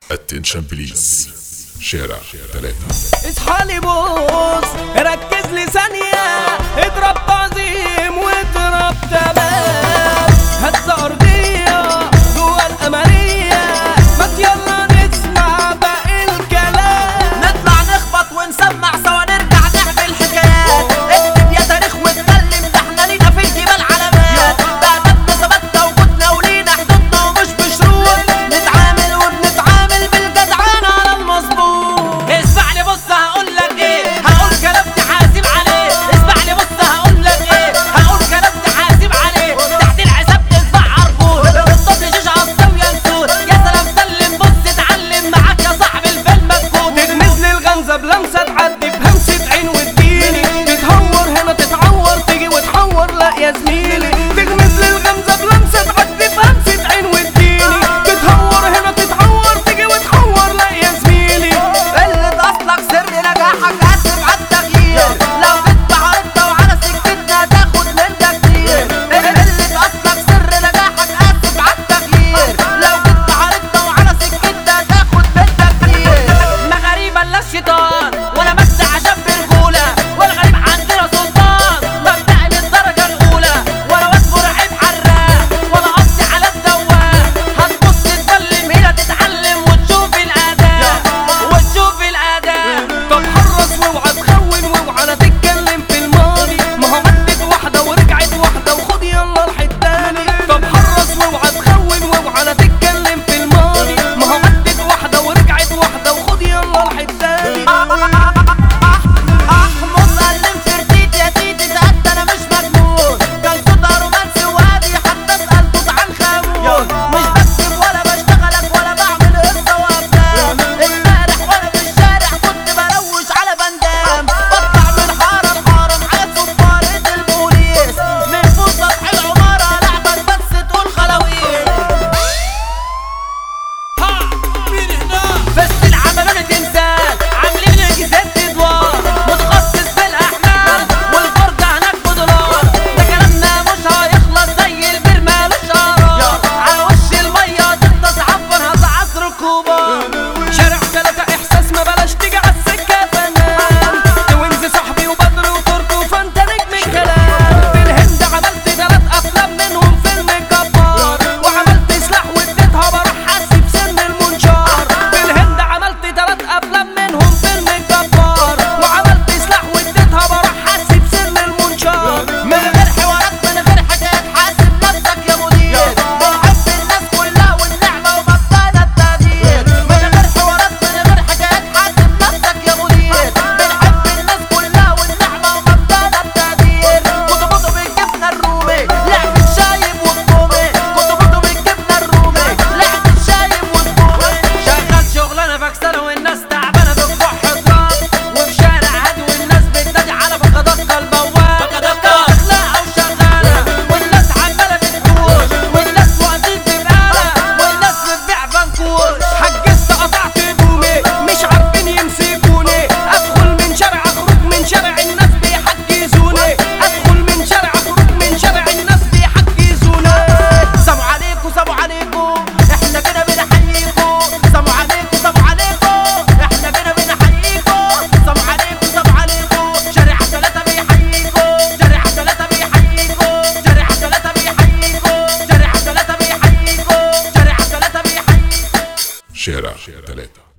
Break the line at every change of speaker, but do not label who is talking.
اتنشن بليز شارع 3.
اصحى لي بص ركز لي ثانية، اضرب تعظيم واضرب تمام، هز أرضية جوا القمرية، ما يلا نسمع باقي الكلام،
نطلع نخبط ونسمع سوا نرجع نعمل حكايات، اكتب يا تاريخ واتكلم، ده احنا لينا في الجبال علامات، بقى ثبتنا وجودنا ولينا حدودنا ومش بشروط، نتعامل وبنتعامل بالجدعان على المظبوط. اسمع لي بص هقولك ايه، هقول كلام تحاسب عليه، اسمع لي بص هقولك ايه، هقول كلام تحاسب عليه، تحت الحساب تدفع عربون، الطفل شيش عصاوي ينسون، يا سلام سلم بص اتعلم معاك يا صاحبي الفيلم مكتوب.
تغمز لي الغمزة بلمسة تعدي بهمسة عين واديني، تتهور هنا تتعور تيجي وتحور لا يا زميلي، تغمز لي الغمزة بلمسة تعدي بهمسة عين واديني، تتهور هنا تتعور تيجي وتحور لا يا زميلي.
قلة أصلك سر نجاحك قدم على التغيير، لو جيت بحارتنا وعلى سكتنا تاخد منا كتير. قلة أصلك سر نجاحك قدم على التغيير، لو جيت بحارتنا وعلى سكتنا تاخد منا كتير. مغاريب الا الشيطان ولا مجد عشان برجولة، والغريب عندنا سلطان مبدئي من الدرجة الأولى، ولا واد مرعب حراق ولا قصدي على الدواء، هتبص تتكلم هنا تتعلم وتشوف الأداء وتشوف الأداء.
طب حرص واوعى تخون واوعى لا تتكلم في الماضي، ما هو عدت واحدة ورجعت واحدة وخد يلا الحتاني. طب حرص واوعى تخون واوعى لا تتكلم في الماضي، ما هو عدت واحدة ورجعت واحدة وخد يلا الحتاني.
احمص قلم فرتيت يا تيتي سألت انا مش مجنون، كان صوتها رومانسي وهادي حتى اسأل توت عنخ امون، مش بكتب ولا بشتغلك ولا بعمل قصة وافلام، امبارح وانا في الشارع كنت بروش على بندام، بطلع من حارة لحارة معايا صفارة البوليس، من فوق سطح العمارة لعبك بس تقول خلاويص.
مين هنا؟
بس العملوني تمثال عاملين جزات ادوار، متخصص في الاحمال والفرجة هناك بدولار، ده كلامنا مش هيخلص زي البير مالوش قرار، على وش المية تغطس عفر هذا عصر الكبار.
شارع 3 احساس ما بلاش تيجي عالسكة فنان، توينز صاحبي وبدر وتركو فانت نجم الكلام، في الهند عملت 3 افلام منهم فيلم جبار، وعملت سلاح واديتها بروح حاسب سن المنشار، في الهند عملت 3 افلام منهم فيلم جبار، وعملت سلاح واديتها بروح حاسب سن المنشار.
من غير حوارات من غير حكايات حاسب نفسك يا مدير، بنحب الناس كلها والنعمة ومبدأنا التقدير، من غير حوارات من غير حكايات حاسب نفسك يا مدير، بنحب الناس كلها والنعمة ومبدأنا التقدير. كنت بطلب الجبنة الرومي لعبة شايب والطومي، كنت بطلب الجبنة الرومي لعبة شايب والطومي، شغال شغلانة فاكسانة والناس تعبانة بكح حضران، وفي شارع هادي والناس بتنادي على بكدكة البواب، أخلاقها وشغالة والناس عمالة بتكوش، والناس واقفين ببقالة والناس بتبيع بنكوش.
حجزت قطعت هدومي مش عارفين يمسكوني، ادخل من شارع اخرج من شارع الناس بيحجزوني، ادخل من شارع اخرج من شارع الناس بيحجزوني.
سلام عليكم سلام عليكم احنا كده بنحييكم، سلام عليكم سلام عليكم احنا كده بنحييكم، سلام عليكم سلام عليكم شارع 3 بيحييكم، شارع 3 بيحييكم، شارع 3 بيحييكم، شارع 3 بيحييكم، شارع 3 بيحييكم.
شارع 3.